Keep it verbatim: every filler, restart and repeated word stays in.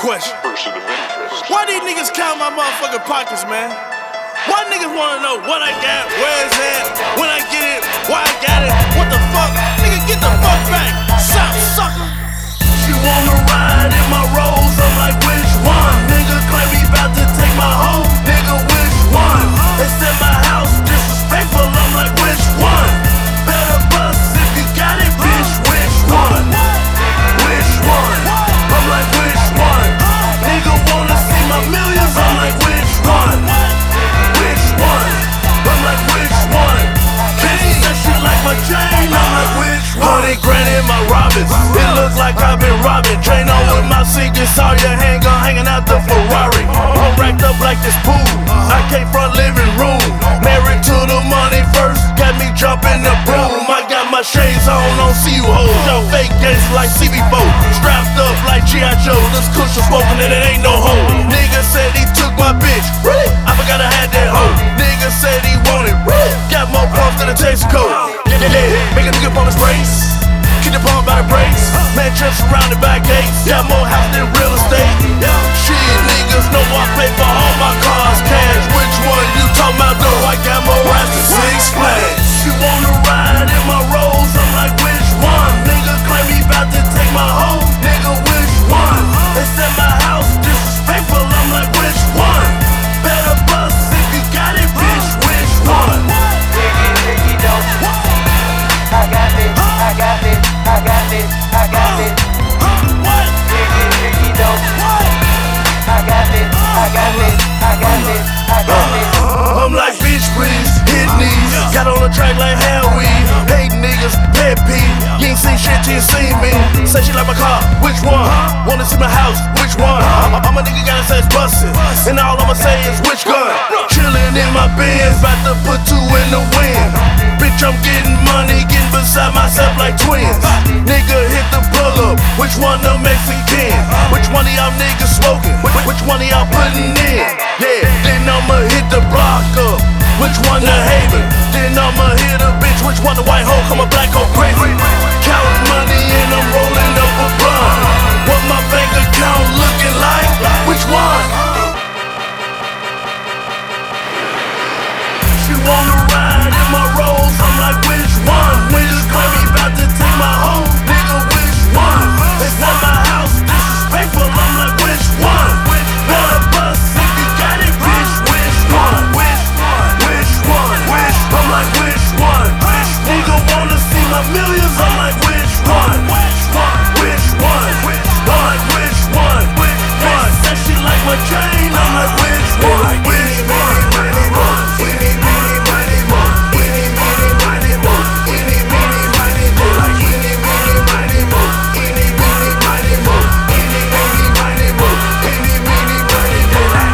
question. Why these niggas count my motherfucking pockets, man? Why niggas wanna know what I got, where it's at, when I get it, why I got it, what the fuck? Nigga, get the fuck back, suck, sucker. She wanna ride in my Rolls, I'm like, which one? Nigga claim he bout to take my hoe, nigga, which one? They said my house disrespectful, I'm like, which one? Better bust if you got it, bitch, which one? Which one? I'm like, which one? Nigga wanna see my millions, I'm like, which one? Which one? I'm like, which one? Bitch said she like my chain, I'm like, which one? Hundred grand in my Robins, it looks like I've been robbing. Train on with my Secret Sawyer handgun hanging out the Ferrari. I'm racked up like this pool, I came from living room. Married to the money first, got me jumping the broom. I got my shades on, on see you hoes. Y'all fake games like C B four, strapped up like G I Joe. This cushion smoking and it ain't no hoe. Nigga said he took my bitch, really? I forgot I had that hoe. Nigga said he wanted, really? Got more pumps than a Texaco. Yeah, yeah, yeah, make a nigga pump his brakes. Keep the pump by the brakes. Man, just surrounded by gates. Got more house than real estate. Shit, niggas know I pay for all my cars cash. Which one you talking about though? I got more ass than Six Flags. She wanna ride in my Rolls, I'm like, which one? Nigga claim he bout to take my hoe, nigga, which one? They said my house disrespectful, I'm like, which one? Better bust if you got it, bitch, which one? Diggy, diggy, don't. I got it, I got it, I got it, I got it. What? Diggy, diggy, don't. I got it, I got it, I got it, I got it. I'm like, bitch, please, hit knees. Got on the track like hell weed. Hate niggas, pet peeve. You ain't seen shit till you seen me. Say she like my car, which one? Wanna see my house, which one? I'm a nigga got his ass busted, and all I'ma say is which gun? Chillin' in my Benz, bout to put two in the wind. Bitch, I'm getting money, getting beside myself like twins. Nigga hit the pull up, which one the Mexican? Which one of y'all niggas smoking? Which, which one of y'all putting in? Yeah, then I'ma hit the block up. Which one the haven? Then I'ma hit a bitch. Which one the white hoe? Come a black hoe crazy. Counting money and I'm rolling up a blunt.